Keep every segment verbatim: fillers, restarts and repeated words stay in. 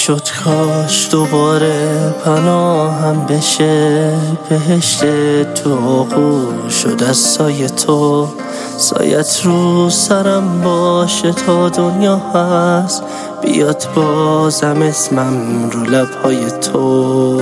میشد کاش دوباره پناهم بشه بهشت تو آغوش شد از سایه تو، سایت رو سرم باشه تا دنیا هست، بیاد بازم اسمم رو لبهای تو.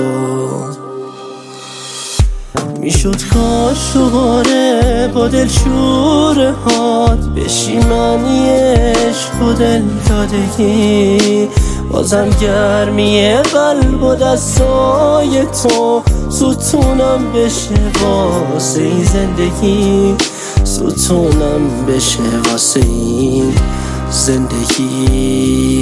میشد کاش دوباره با دل شوره هات بشی معنی عشق و دل دادگی، بازم گرمی قلب و دستای تو ستونم بشه واسه این زندگی، ستونم بشه واسه این زندگی.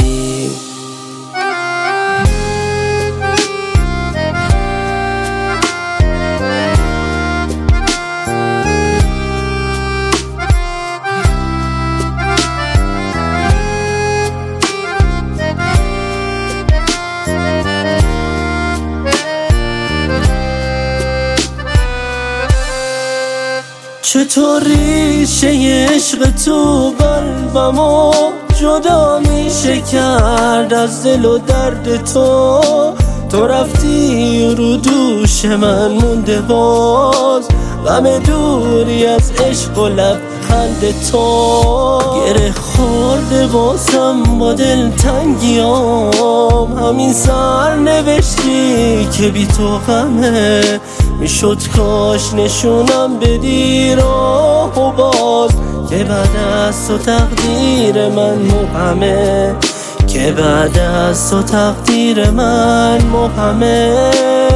چطور ریشه عشق تو قلبمو جدا میشه کرد از دل و درد تو، تو رفتی و رو دوش من مونده باز غم دوری از عشق و لبخند تو، گره خورده بازم با دل تنگیام همین سر نوشتی که بی تو غمه، میشد کاش نشونم بدی راه و باز که بعد از تو تقدیر من مبهمه، که بعد از تو تقدیر من مبهمه.